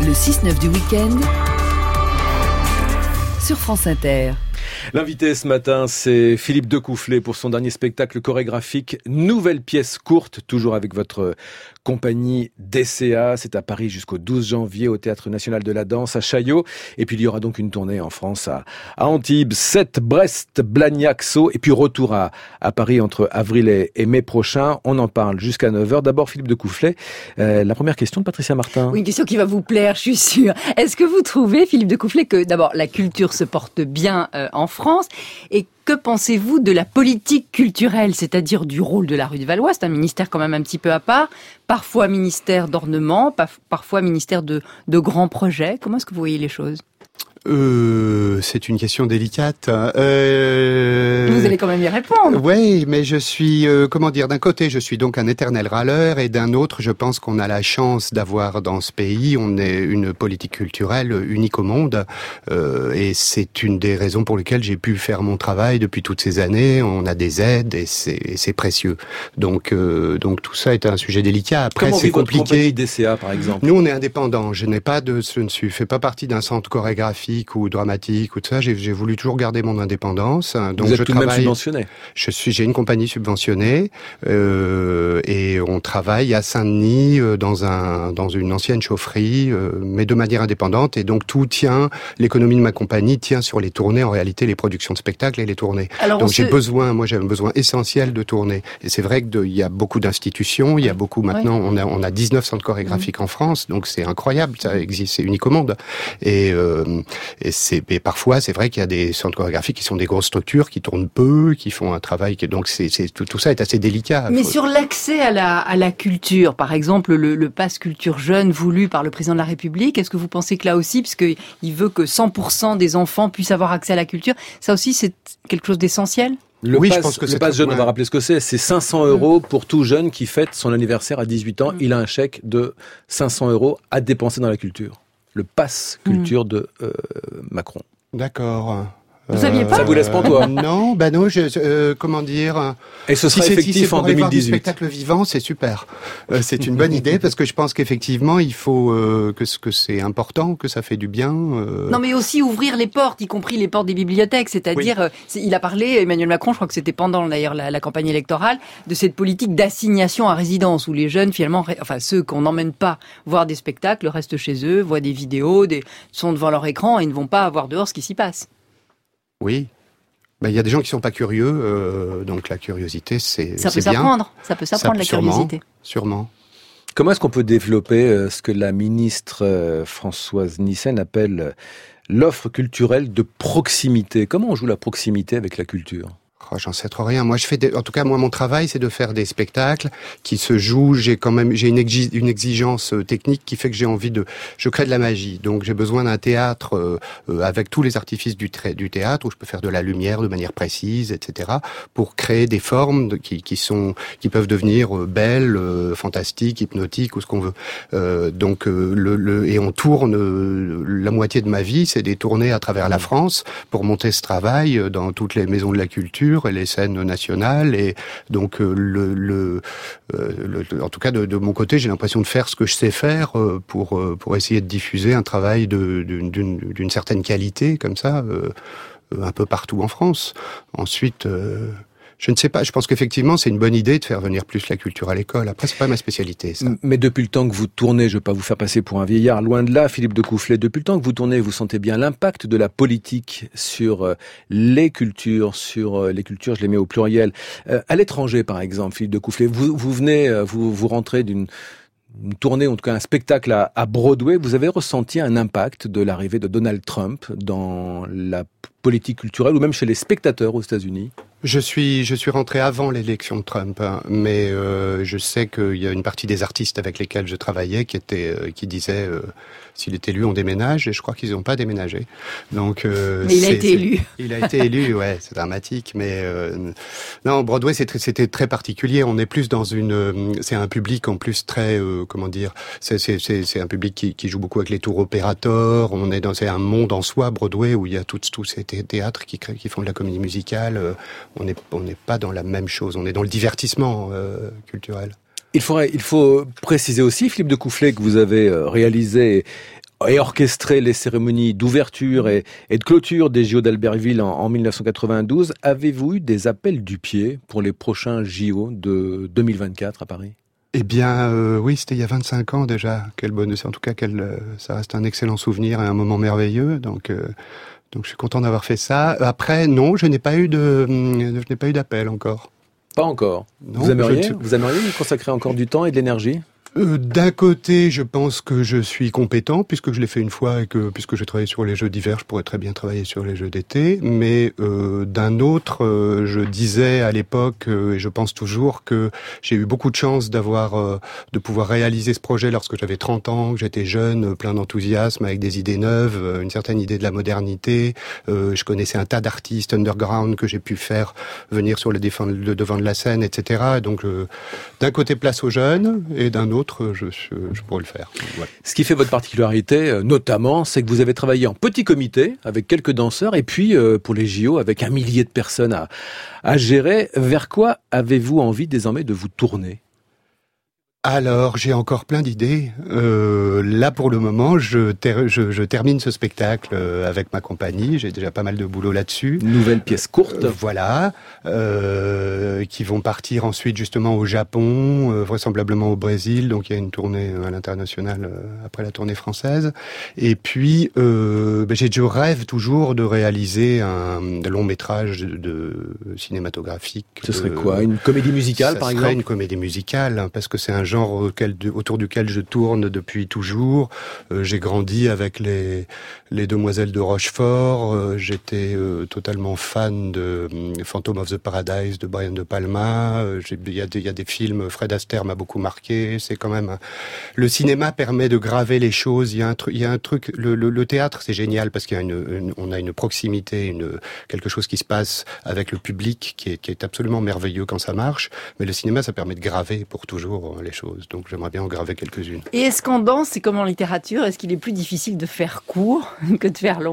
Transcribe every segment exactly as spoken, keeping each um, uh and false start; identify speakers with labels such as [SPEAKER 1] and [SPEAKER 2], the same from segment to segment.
[SPEAKER 1] Le six neuf du week-end sur France Inter.
[SPEAKER 2] L'invité ce matin, c'est Philippe Decoufflet pour son dernier spectacle chorégraphique, nouvelle pièce courte, toujours avec votre compagnie D C A. C'est à Paris jusqu'au douze janvier au Théâtre National de la Danse à Chaillot. Et puis il y aura donc une tournée en France à, à Antibes, Sète, Brest, Blagnac, Sceaux. Et puis retour à, à Paris entre avril et, et mai prochain. On en parle jusqu'à neuf heures. D'abord Philippe Decoufflet, euh, la première question de Patricia Martin.
[SPEAKER 3] Oui, une question qui va vous plaire, je suis sûre. Est-ce que vous trouvez, Philippe Decoufflet, que d'abord la culture se porte bien euh, en France, et que pensez-vous de la politique culturelle, c'est-à-dire du rôle de la rue de Valois? C'est un ministère quand même un petit peu à part, parfois ministère d'ornement, parfois ministère de, de grands projets. Comment est-ce que vous voyez les choses?
[SPEAKER 4] Euh, c'est une question délicate. Euh...
[SPEAKER 3] Vous allez quand même y répondre.
[SPEAKER 4] Oui, mais je suis, euh, comment dire, d'un côté, je suis donc un éternel râleur, et d'un autre, je pense qu'on a la chance d'avoir dans ce pays, on est une politique culturelle unique au monde, euh, et c'est une des raisons pour lesquelles j'ai pu faire mon travail depuis toutes ces années. On a des aides, et c'est, et c'est précieux. Donc, euh, donc tout ça est un sujet délicat. Après,
[SPEAKER 2] Comment
[SPEAKER 4] c'est compliqué.
[SPEAKER 2] Votre compagnie D C A, par exemple?
[SPEAKER 4] Nous, on est indépendants. Je n'ai pas de, je ne suis, fais pas partie d'un centre chorégraphique ou dramatique ou tout ça. J'ai, j'ai voulu toujours garder mon indépendance. Donc
[SPEAKER 2] Vous êtes
[SPEAKER 4] je
[SPEAKER 2] tout
[SPEAKER 4] travaille,
[SPEAKER 2] de même subventionné.
[SPEAKER 4] Je suis, j'ai une compagnie subventionnée euh, et on travaille à Saint-Denis euh, dans un dans une ancienne chaufferie, euh, mais de manière indépendante. Et donc tout tient, l'économie de ma compagnie tient sur les tournées. En réalité, les productions de spectacles et les tournées. Alors donc j'ai se... besoin, moi j'ai un besoin essentiel de tourner. Et c'est vrai que de, il y a beaucoup d'institutions, il y a beaucoup maintenant. Ouais. On a on a dix-neuf centres chorégraphiques mmh. en France, donc c'est incroyable. Ça existe, c'est unique au monde. Et euh, Et, c'est, et parfois, c'est vrai qu'il y a des centres chorégraphiques qui sont des grosses structures, qui tournent peu, qui font un travail... Qui, donc, c'est, c'est, tout, tout ça est assez délicat.
[SPEAKER 3] Mais
[SPEAKER 4] faut...
[SPEAKER 3] sur l'accès à la, à la culture, par exemple, le, le pass culture jeune voulu par le président de la République, est-ce que vous pensez que là aussi, puisqu'il veut que cent pour cent des enfants puissent avoir accès à la culture, ça aussi, c'est quelque chose d'essentiel ?
[SPEAKER 2] Le
[SPEAKER 4] oui,
[SPEAKER 2] pass,
[SPEAKER 4] je pense que
[SPEAKER 2] le
[SPEAKER 4] c'est
[SPEAKER 2] pass jeune,
[SPEAKER 4] ouais.
[SPEAKER 2] on va rappeler ce que c'est. C'est cinq cents euros pour tout jeune qui fête son anniversaire à dix-huit ans. Il a un chèque de cinq cents euros à dépenser dans la culture. Le pass culture mmh. de euh, Macron.
[SPEAKER 4] D'accord.
[SPEAKER 3] Vous euh, saviez pas?
[SPEAKER 2] Ça vous laisse pantois?
[SPEAKER 4] Non, bah non, je, euh, comment dire...
[SPEAKER 2] Et ce sera
[SPEAKER 4] si
[SPEAKER 2] effectif
[SPEAKER 4] si c'est
[SPEAKER 2] en
[SPEAKER 4] pour
[SPEAKER 2] deux mille dix-huit.
[SPEAKER 4] Voir du spectacle vivant, c'est super. Euh, c'est une bonne idée parce que je pense qu'effectivement, il faut euh, que, que c'est important, que ça fait du bien. Euh...
[SPEAKER 3] Non, mais aussi ouvrir les portes, y compris les portes des bibliothèques. C'est-à-dire, oui. euh, il a parlé, Emmanuel Macron, je crois que c'était pendant d'ailleurs la, la campagne électorale, de cette politique d'assignation à résidence où les jeunes, finalement, enfin ceux qu'on n'emmène pas voir des spectacles, restent chez eux, voient des vidéos, des, sont devant leur écran et ne vont pas voir dehors ce qui s'y passe.
[SPEAKER 4] Oui. Ben, il y a des gens qui sont pas curieux, euh, donc la curiosité, c'est
[SPEAKER 3] ça
[SPEAKER 4] c'est
[SPEAKER 3] peut
[SPEAKER 4] bien.
[SPEAKER 3] s'apprendre. Ça peut s'apprendre ça, la
[SPEAKER 4] sûrement,
[SPEAKER 3] curiosité.
[SPEAKER 4] Sûrement.
[SPEAKER 2] Comment est-ce qu'on peut développer euh, ce que la ministre euh, Françoise Nyssen appelle euh, l'offre culturelle de proximité? Comment on joue la proximité avec la culture?
[SPEAKER 4] Oh, j'en sais trop rien. Moi, je fais des... en tout cas, moi, mon travail, c'est de faire des spectacles qui se jouent. J'ai quand même, j'ai une, exi... une exigence technique qui fait que j'ai envie de, je crée de la magie. Donc, j'ai besoin d'un théâtre euh, euh, avec tous les artifices du, tra... du théâtre où je peux faire de la lumière de manière précise, et cetera, pour créer des formes de... qui, qui sont, qui peuvent devenir euh, belles, euh, fantastiques, hypnotiques ou ce qu'on veut. Euh, donc, euh, le, le, et on tourne euh, la moitié de ma vie, c'est des tournées à travers la France pour monter ce travail euh, dans toutes les maisons de la culture et les scènes nationales, et donc euh, le, le, euh, le, en tout cas de, de mon côté, j'ai l'impression de faire ce que je sais faire euh, pour euh, pour essayer de diffuser un travail de, d'une, d'une, d'une certaine qualité comme ça, euh, un peu partout en France. Ensuite. Euh, Je ne sais pas, je pense qu'effectivement, c'est une bonne idée de faire venir plus la culture à l'école. Après, c'est pas ma spécialité, ça.
[SPEAKER 2] Mais depuis le temps que vous tournez, je ne vais pas vous faire passer pour un vieillard, loin de là, Philippe Decoufflet, depuis le temps que vous tournez, vous sentez bien l'impact de la politique sur les cultures, sur les cultures, je les mets au pluriel. À l'étranger, par exemple, Philippe Decoufflet, vous, vous venez, vous, vous rentrez d'une une tournée, en tout cas un spectacle à, à Broadway, vous avez ressenti un impact de l'arrivée de Donald Trump dans la politique culturelle ou même chez les spectateurs aux États-Unis?
[SPEAKER 4] Je suis, je suis rentré avant l'élection de Trump, hein, mais euh, je sais qu'il y a une partie des artistes avec lesquels je travaillais qui étaient, euh, qui disaient euh, s'il est élu, on déménage, et je crois qu'ils n'ont pas déménagé. Donc, euh,
[SPEAKER 3] mais il a été élu.
[SPEAKER 4] Il a été élu, ouais, c'est dramatique, mais euh, non, Broadway, c'est très, c'était très particulier. On est plus dans une, c'est un public en plus très, euh, comment dire, c'est, c'est, c'est, c'est un public qui, qui joue beaucoup avec les tours opérateurs. On est dans, c'est un monde en soi, Broadway, où il y a tous, tous ces théâtres qui créent, qui font de la comédie musicale. Euh, on n'est on n'est pas dans la même chose. On est dans le divertissement euh, culturel.
[SPEAKER 2] Il faudrait, il faut préciser aussi, Philippe Decoufflet, que vous avez réalisé et orchestré les cérémonies d'ouverture et, et de clôture des J O d'Albertville en, en mille neuf cent quatre-vingt-douze. Avez-vous eu des appels du pied pour les prochains J O de deux mille vingt-quatre à Paris ?
[SPEAKER 4] Eh bien, euh, oui, c'était il y a vingt-cinq ans déjà. Quel bonus, en tout cas, quel, euh, ça reste un excellent souvenir et un moment merveilleux. Donc, euh, donc, je suis content d'avoir fait ça. Après, non, je n'ai pas eu de, je n'ai pas eu d'appel encore.
[SPEAKER 2] Pas encore.
[SPEAKER 4] Non,
[SPEAKER 2] vous aimeriez,
[SPEAKER 4] je...
[SPEAKER 2] vous aimeriez y consacrer encore du temps et de l'énergie ?
[SPEAKER 4] Euh, d'un côté, je pense que je suis compétent puisque je l'ai fait une fois et que puisque j'ai travaillé sur les jeux d'hiver, je pourrais très bien travailler sur les jeux d'été. Mais euh, d'un autre, euh, je disais à l'époque euh, et je pense toujours que j'ai eu beaucoup de chance d'avoir, euh, de pouvoir réaliser ce projet lorsque j'avais trente ans, que j'étais jeune, plein d'enthousiasme, avec des idées neuves, euh, une certaine idée de la modernité. Euh, je connaissais un tas d'artistes underground que j'ai pu faire venir sur le, défend, le devant de la scène, et cetera. Et donc, euh, d'un côté, place aux jeunes et d'un autre, Je, je, je pourrais le faire. Ouais.
[SPEAKER 2] Ce qui fait votre particularité, notamment, c'est que vous avez travaillé en petit comité avec quelques danseurs et puis euh, pour les J O avec un millier de personnes à, à gérer. Vers quoi avez-vous envie désormais de vous tourner ?
[SPEAKER 4] Alors, j'ai encore plein d'idées. Euh, là, pour le moment, je, ter- je, je termine ce spectacle euh, avec ma compagnie. J'ai déjà pas mal de boulot là-dessus.
[SPEAKER 2] Nouvelle pièce courte.
[SPEAKER 4] Euh, voilà. Euh, qui vont partir ensuite justement au Japon, euh, vraisemblablement au Brésil. Donc, il y a une tournée à l'international euh, après la tournée française. Et puis, euh, ben, j'ai, je rêve toujours de réaliser un long métrage de, de cinématographique.
[SPEAKER 2] Ce serait
[SPEAKER 4] euh,
[SPEAKER 2] quoi ? Une comédie musicale,
[SPEAKER 4] ça
[SPEAKER 2] par
[SPEAKER 4] serait
[SPEAKER 2] exemple ?
[SPEAKER 4] Une comédie musicale, hein, parce que c'est un genre auquel, autour duquel je tourne depuis toujours. Euh, j'ai grandi avec les, les Demoiselles de Rochefort. Euh, j'étais euh, totalement fan de euh, Phantom of the Paradise de Brian De Palma. Euh, il y a des, il y a des films, Fred Astaire m'a beaucoup marqué. C'est quand même un... Le cinéma permet de graver les choses. Il y a un truc, il y a un truc. Le, le, le théâtre, c'est génial parce qu'il y a une, une, on a une proximité, une quelque chose qui se passe avec le public qui est, qui est absolument merveilleux quand ça marche. Mais le cinéma, ça permet de graver pour toujours les choses. Donc j'aimerais bien en graver quelques-unes.
[SPEAKER 3] Et est-ce qu'en danse, c'est comme en littérature, est-ce qu'il est plus difficile de faire court que de faire long ?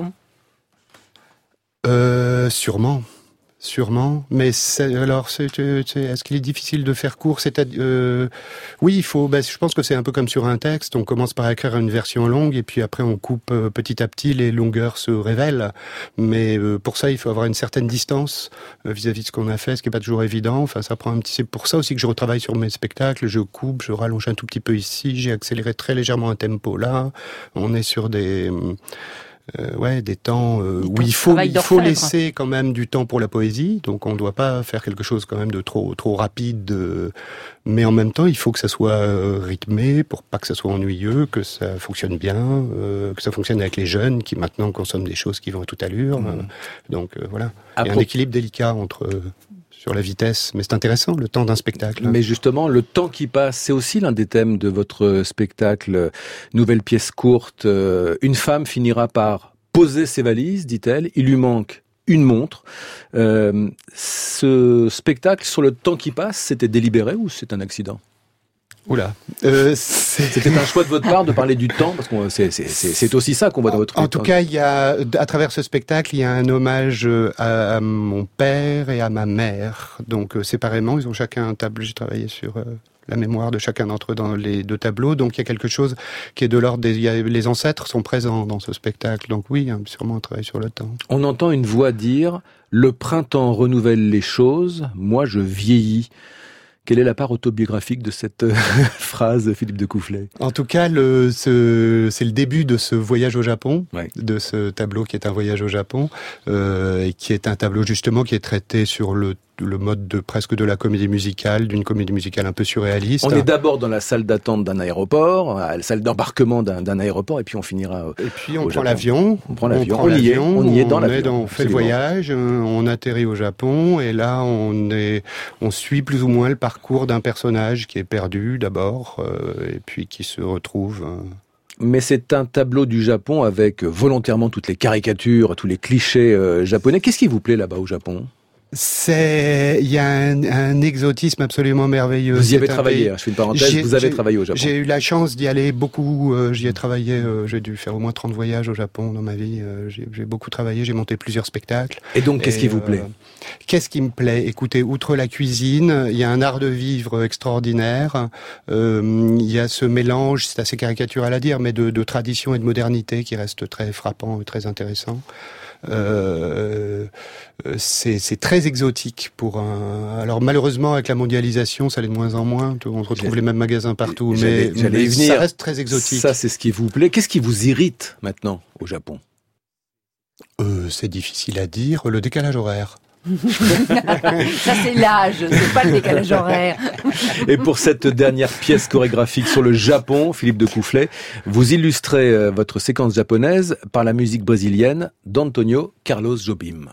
[SPEAKER 4] Euh, sûrement. Sûrement, mais c'est, alors c'est, c'est, est-ce qu'il est difficile de faire court ? C'est, euh, oui, il faut. Ben, je pense que c'est un peu comme sur un texte. On commence par écrire une version longue et puis après on coupe euh, petit à petit, les longueurs se révèlent. Mais euh, pour ça, il faut avoir une certaine distance euh, vis-à-vis de ce qu'on a fait, ce qui est pas toujours évident. Enfin, ça prend un petit. C'est pour ça aussi que je retravaille sur mes spectacles. Je coupe, je rallonge un tout petit peu ici. J'ai accéléré très légèrement un tempo là. On est sur des Euh, ouais, des temps euh, où il faut il faut laisser quand même du temps pour la poésie, donc on ne doit pas faire quelque chose quand même de trop trop rapide, de... mais en même temps il faut que ça soit euh, rythmé pour pas que ça soit ennuyeux, que ça fonctionne bien, euh, que ça fonctionne avec les jeunes qui maintenant consomment des choses qui vont à toute allure. Mmh. Euh, donc euh, voilà, il y a un équilibre délicat entre euh, sur la vitesse, mais c'est intéressant, le temps d'un spectacle.
[SPEAKER 2] Mais justement, le temps qui passe, c'est aussi l'un des thèmes de votre spectacle, nouvelle pièce courte. Une femme finira par poser ses valises, dit-elle, il lui manque une montre. Euh, ce spectacle, sur le temps qui passe, c'était délibéré ou c'est un accident ?
[SPEAKER 4] Oula, euh, c'est...
[SPEAKER 2] C'était un choix de votre part de parler du temps, parce que c'est, c'est, c'est, c'est aussi ça qu'on voit dans votre...
[SPEAKER 4] En tout cas, il y a, à travers ce spectacle, il y a un hommage à, à mon père et à ma mère. Donc, euh, séparément, ils ont chacun un tableau. J'ai travaillé sur euh, la mémoire de chacun d'entre eux dans les deux tableaux. Donc, il y a quelque chose qui est de l'ordre des... Il y a, les ancêtres sont présents dans ce spectacle. Donc oui, il y a sûrement un travail sur le temps.
[SPEAKER 2] On entend une voix dire « Le printemps renouvelle les choses, moi je vieillis ». Quelle est la part autobiographique de cette euh, phrase, Philippe de Coufflet ?
[SPEAKER 4] En tout cas, le, ce, c'est le début de ce voyage au Japon,
[SPEAKER 2] ouais.
[SPEAKER 4] de ce tableau qui est un voyage au Japon, euh, et qui est un tableau justement qui est traité sur le le mode de presque de la comédie musicale, d'une comédie musicale un peu surréaliste.
[SPEAKER 2] On est d'abord dans la salle d'attente d'un aéroport, la salle d'embarquement d'un, d'un aéroport, et puis on finira.
[SPEAKER 4] Et puis on
[SPEAKER 2] au
[SPEAKER 4] prend
[SPEAKER 2] Japon.
[SPEAKER 4] l'avion.
[SPEAKER 2] On prend l'avion.
[SPEAKER 4] On, prend
[SPEAKER 2] on y
[SPEAKER 4] l'avion,
[SPEAKER 2] est. On y est dans
[SPEAKER 4] on
[SPEAKER 2] l'avion.
[SPEAKER 4] Est dans, on fait Absolument. Le voyage. On atterrit au Japon et là on est, on suit plus ou moins le parcours d'un personnage qui est perdu d'abord euh, et puis qui se retrouve. Euh,
[SPEAKER 2] Mais c'est un tableau du Japon avec volontairement toutes les caricatures, tous les clichés euh, japonais. Qu'est-ce qui vous plaît là-bas au Japon ?
[SPEAKER 4] C'est, il y a un, un exotisme absolument merveilleux.
[SPEAKER 2] Vous y avez
[SPEAKER 4] C'est un
[SPEAKER 2] travaillé,
[SPEAKER 4] pays-
[SPEAKER 2] hein, je fais une parenthèse,
[SPEAKER 4] J'ai-
[SPEAKER 2] vous avez
[SPEAKER 4] j'ai-
[SPEAKER 2] travaillé au Japon.
[SPEAKER 4] J'ai eu la chance d'y aller beaucoup. euh, j'y ai travaillé. euh, j'ai dû faire au moins trente voyages au Japon dans ma vie. euh, j'ai, j'ai beaucoup travaillé. J'ai monté plusieurs spectacles.
[SPEAKER 2] Et donc, qu'est-ce
[SPEAKER 4] Et,
[SPEAKER 2] qui vous plaît
[SPEAKER 4] euh, Qu'est-ce qui me plaît? Écoutez, outre la cuisine, il y a un art de vivre extraordinaire. Euh, il y a ce mélange, c'est assez caricatural à dire, mais de, de tradition et de modernité qui reste très frappant et très intéressant. Euh, c'est, c'est très exotique pour un. Alors malheureusement avec la mondialisation, ça l'est de moins en moins. On retrouve
[SPEAKER 2] J'allais-
[SPEAKER 4] les mêmes magasins partout,
[SPEAKER 2] j'allais-
[SPEAKER 4] mais,
[SPEAKER 2] j'allais y
[SPEAKER 4] mais
[SPEAKER 2] venir.
[SPEAKER 4] ça reste très exotique.
[SPEAKER 2] Ça, c'est ce qui vous plaît. Qu'est-ce qui vous irrite maintenant au Japon?
[SPEAKER 4] Euh, c'est difficile à dire. Le décalage horaire.
[SPEAKER 3] Ça, c'est l'âge, c'est pas le décalage horaire.
[SPEAKER 2] Et pour cette dernière pièce chorégraphique sur le Japon, Philippe de Coufflet, vous illustrez euh, votre séquence japonaise par la musique brésilienne d'Antonio Carlos Jobim.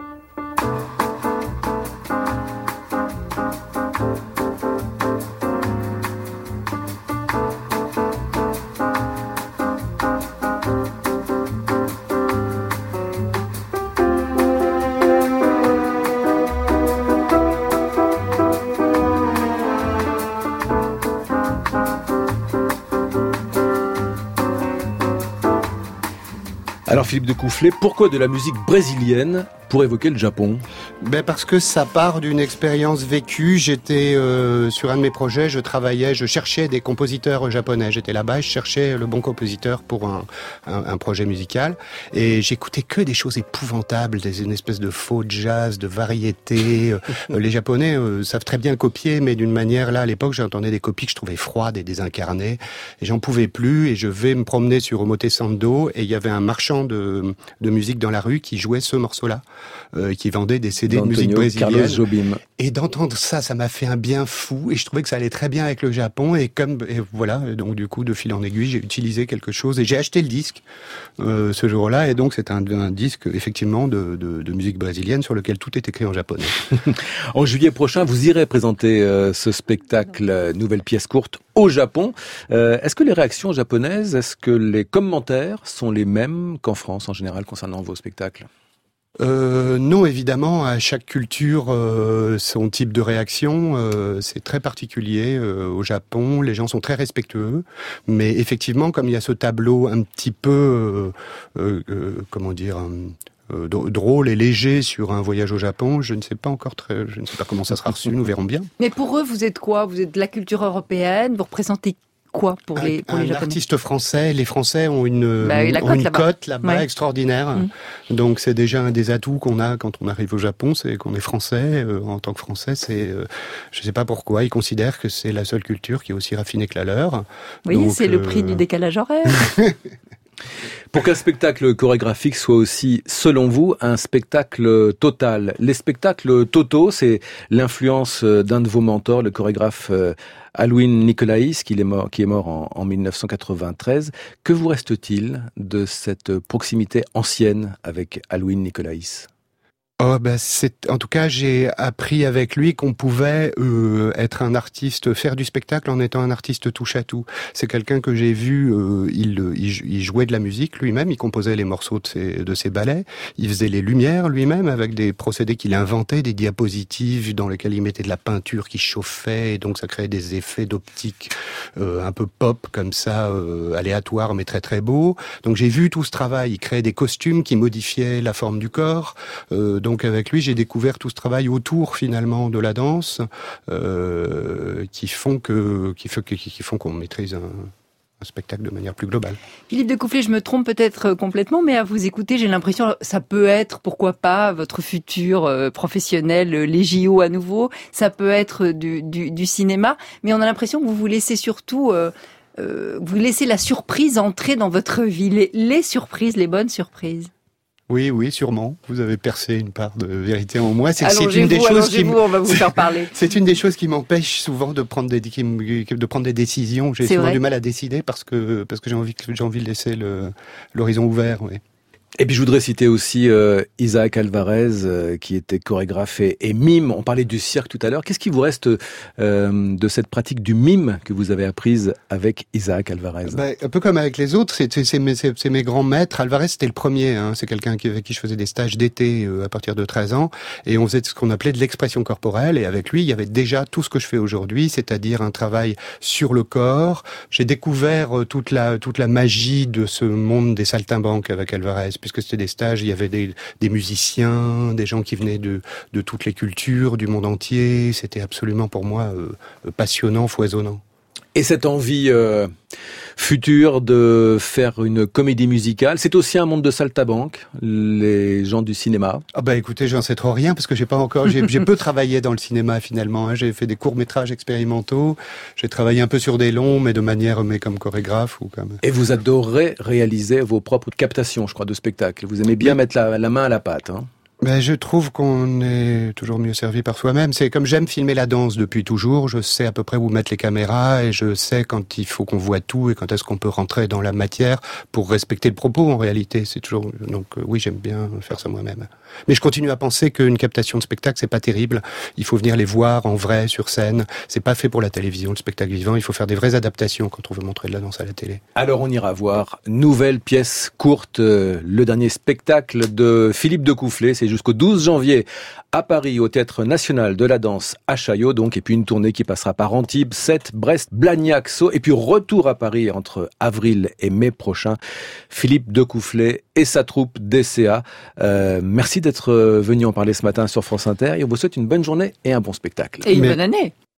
[SPEAKER 2] Alors Philippe de Coufflet, pourquoi de la musique brésilienne pour évoquer le Japon?
[SPEAKER 4] Ben parce que ça part d'une expérience vécue. J'étais euh, sur un de mes projets, je travaillais, je cherchais des compositeurs japonais. J'étais là-bas, je cherchais le bon compositeur pour un, un, un projet musical. Et j'écoutais que des choses épouvantables, des une espèce de faux jazz, de variété. Euh, les Japonais euh, savent très bien le copier, mais d'une manière, là, à l'époque, j'entendais des copies que je trouvais froides et désincarnées. Et j'en pouvais plus. Et je vais me promener sur Omotesando. Et il y avait un marchand de, de musique dans la rue qui jouait ce morceau-là. Euh, qui vendait des C D de musique brésilienne.
[SPEAKER 2] Carlos Jobim.
[SPEAKER 4] Et d'entendre ça, ça m'a fait un bien fou. Et je trouvais que ça allait très bien avec le Japon. Et comme et voilà, donc du coup, de fil en aiguille, j'ai utilisé quelque chose. Et j'ai acheté le disque euh, ce jour-là. Et donc, c'est un, un disque, effectivement, de, de, de musique brésilienne sur lequel tout est écrit en japonais.
[SPEAKER 2] En juillet prochain, vous irez présenter euh, ce spectacle, euh, nouvelle pièce courte, au Japon. Euh, est-ce que les réactions japonaises, est-ce que les commentaires sont les mêmes qu'en France, en général, concernant vos spectacles ?
[SPEAKER 4] Euh, non, évidemment, à chaque culture, euh, son type de réaction, euh, c'est très particulier. Euh, au Japon, les gens sont très respectueux, mais effectivement, comme il y a ce tableau un petit peu, euh, euh, euh, comment dire, euh, drôle et léger sur un voyage au Japon, je ne sais pas encore très, je ne sais pas comment ça sera reçu, nous verrons bien.
[SPEAKER 3] Mais pour eux, vous êtes quoi? Vous êtes de la culture européenne? Vous représentez quoi pour les, pour
[SPEAKER 4] un,
[SPEAKER 3] les
[SPEAKER 4] un
[SPEAKER 3] Japonais?
[SPEAKER 4] artiste français, les Français ont une,
[SPEAKER 3] bah oui, la
[SPEAKER 4] ont
[SPEAKER 3] cote
[SPEAKER 4] une
[SPEAKER 3] là-bas,
[SPEAKER 4] cote là-bas
[SPEAKER 3] ouais.
[SPEAKER 4] extraordinaire. Mmh. Donc c'est déjà un des atouts qu'on a quand on arrive au Japon, c'est qu'on est français. Euh, en tant que Français, c'est, euh, je ne sais pas pourquoi, ils considèrent que c'est la seule culture qui est aussi raffinée que la leur.
[SPEAKER 3] Oui, Donc, c'est euh... le prix du décalage horaire.
[SPEAKER 2] Pour qu'un spectacle chorégraphique soit aussi, selon vous, un spectacle total. Les spectacles totaux, c'est l'influence d'un de vos mentors, le chorégraphe Alwin Nicolaïs, qui est mort, qui est mort en, en mille neuf cent quatre-vingt-treize. Que vous reste-t-il de cette proximité ancienne avec Alwin Nicolaïs ?
[SPEAKER 4] Oh ben c'est en tout cas j'ai appris avec lui qu'on pouvait euh, être un artiste, faire du spectacle en étant un artiste touche à tout. C'est quelqu'un que j'ai vu, euh, il, il il jouait de la musique lui-même, il composait les morceaux de ses de ses ballets, il faisait les lumières lui-même avec des procédés qu'il inventait, des diapositives dans lesquelles il mettait de la peinture qui chauffait et donc ça créait des effets d'optique euh, un peu pop comme ça, euh, aléatoires mais très très beaux. Donc j'ai vu tout ce travail, il créait des costumes qui modifiaient la forme du corps. Euh, Donc avec lui, j'ai découvert tout ce travail autour finalement de la danse, euh, qui font que, qui, fait, qui font qu'on maîtrise un, un spectacle de manière plus globale.
[SPEAKER 3] Philippe de Coufflet, je me trompe peut-être complètement, mais à vous écouter, j'ai l'impression ça peut être, pourquoi pas, votre futur euh, professionnel, les J O à nouveau. Ça peut être du, du, du cinéma, mais on a l'impression que vous vous laissez surtout euh, euh, vous laissez la surprise entrer dans votre vie, les, les surprises, les bonnes surprises.
[SPEAKER 4] Oui, oui, sûrement. Vous avez percé une part de vérité en moi. C'est,
[SPEAKER 3] c'est
[SPEAKER 4] une des choses qui,
[SPEAKER 3] on va vous faire parler.
[SPEAKER 4] C'est une des choses qui m'empêche souvent de prendre des, de prendre des décisions. J'ai c'est souvent vrai. du mal à décider parce que parce que j'ai envie j'ai envie de laisser le, l'horizon ouvert. Oui.
[SPEAKER 2] Et puis je voudrais citer aussi euh, Isaac Alvarez, euh, qui était chorégraphe et, et mime. On parlait du cirque tout à l'heure. Qu'est-ce qui vous reste euh, de cette pratique du mime que vous avez apprise avec Isaac Alvarez?
[SPEAKER 4] Ben, un peu comme avec les autres, c'est, c'est, c'est, mes, c'est, c'est mes grands maîtres. Alvarez, c'était le premier. Hein. C'est quelqu'un qui, avec qui je faisais des stages d'été euh, à partir de treize ans. Et on faisait ce qu'on appelait de l'expression corporelle. Et avec lui, il y avait déjà tout ce que je fais aujourd'hui, c'est-à-dire un travail sur le corps. J'ai découvert euh, toute la toute la magie de ce monde des saltimbanques avec Alvarez, puisque c'était des stages, il y avait des, des musiciens, des gens qui venaient de, de toutes les cultures, du monde entier. C'était absolument pour moi euh, passionnant, foisonnant.
[SPEAKER 2] Et cette envie euh, future de faire une comédie musicale, c'est aussi un monde de saltimbanques, les gens du cinéma.
[SPEAKER 4] Ah bah écoutez, j'en sais trop rien parce que j'ai pas encore, j'ai, j'ai peu travaillé dans le cinéma finalement. Hein. J'ai fait des courts métrages expérimentaux, j'ai travaillé un peu sur des longs, mais de manière, mais comme chorégraphe ou comme.
[SPEAKER 2] Et vous adorez réaliser vos propres captations, je crois, de spectacles. Vous aimez bien oui. mettre la, la main à la pâte. Hein.
[SPEAKER 4] Ben, je trouve qu'on est toujours mieux servi par soi-même. C'est comme j'aime filmer la danse depuis toujours, je sais à peu près où mettre les caméras et je sais quand il faut qu'on voit tout et quand est-ce qu'on peut rentrer dans la matière pour respecter le propos en réalité. C'est toujours donc euh, oui, j'aime bien faire ça moi-même. Mais je continue à penser qu'une captation de spectacle, c'est pas terrible. Il faut venir les voir en vrai, sur scène. C'est pas fait pour la télévision, le spectacle vivant. Il faut faire des vraies adaptations quand on veut montrer de la danse à la télé.
[SPEAKER 2] Alors on ira voir nouvelle pièce courte, euh, le dernier spectacle de Philippe Decoufflet. C'est jusqu'au douze janvier à Paris, au Théâtre National de la Danse à Chaillot, donc, et puis une tournée qui passera par Antibes, Sète, Brest, Blagnac, Sceaux, et puis retour à Paris entre avril et mai prochain. Philippe Decoufflet et sa troupe D C A. Euh, merci d'être venu en parler ce matin sur France Inter, et on vous souhaite une bonne journée et un bon spectacle.
[SPEAKER 3] Et une Mais... bonne année.